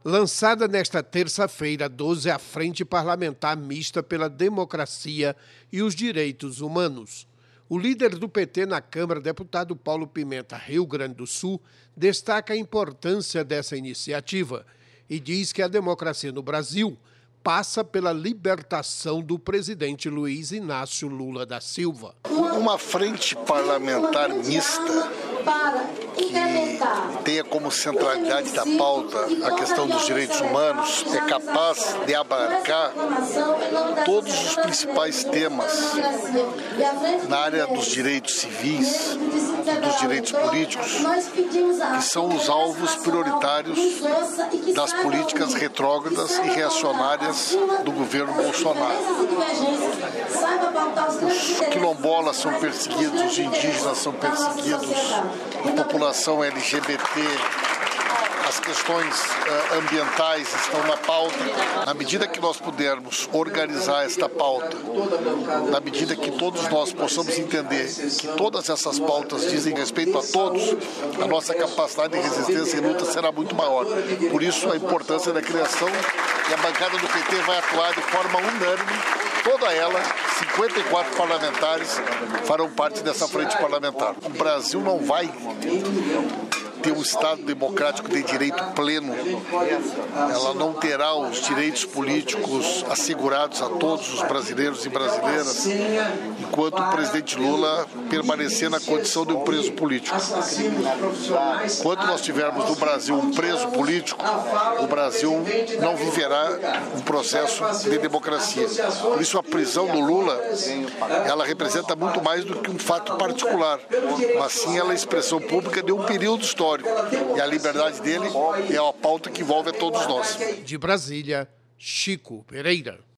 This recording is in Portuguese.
Lançada nesta terça-feira, 12, a Frente Parlamentar Mista pela Democracia e os Direitos Humanos. O líder do PT na Câmara, deputado Paulo Pimenta, Rio Grande do Sul, destaca a importância dessa iniciativa e diz que a democracia no Brasil passa pela libertação do presidente Luiz Inácio Lula da Silva. Uma frente parlamentar mista que tenha como centralidade da pauta a questão dos direitos humanos é capaz de abarcar todos os principais temas na área dos direitos civis e dos direitos políticos, que são os alvos prioritários das políticas retrógradas e reacionárias do governo Bolsonaro. Os quilombolas são perseguidos, os indígenas são perseguidos, a população LGBT, as questões ambientais estão na pauta. Na medida que nós pudermos organizar esta pauta, na medida que todos nós possamos entender que todas essas pautas dizem respeito a todos, a nossa capacidade de resistência e luta será muito maior. Por isso, a importância da criação, e a bancada do PT vai atuar de forma unânime, toda ela, 54 parlamentares farão parte dessa frente parlamentar. O Brasil não vai ter um Estado democrático de direito pleno, ela não terá os direitos políticos assegurados a todos os brasileiros e brasileiras, enquanto o presidente Lula permanecer na condição de um preso político. Quando nós tivermos no Brasil um preso político, o Brasil não viverá um processo de democracia. Por isso, a prisão do Lula, ela representa muito mais do que um fato particular, mas sim ela é a expressão pública de um período histórico. E a liberdade dele é a pauta que envolve a todos nós. De Brasília, Chico Pereira.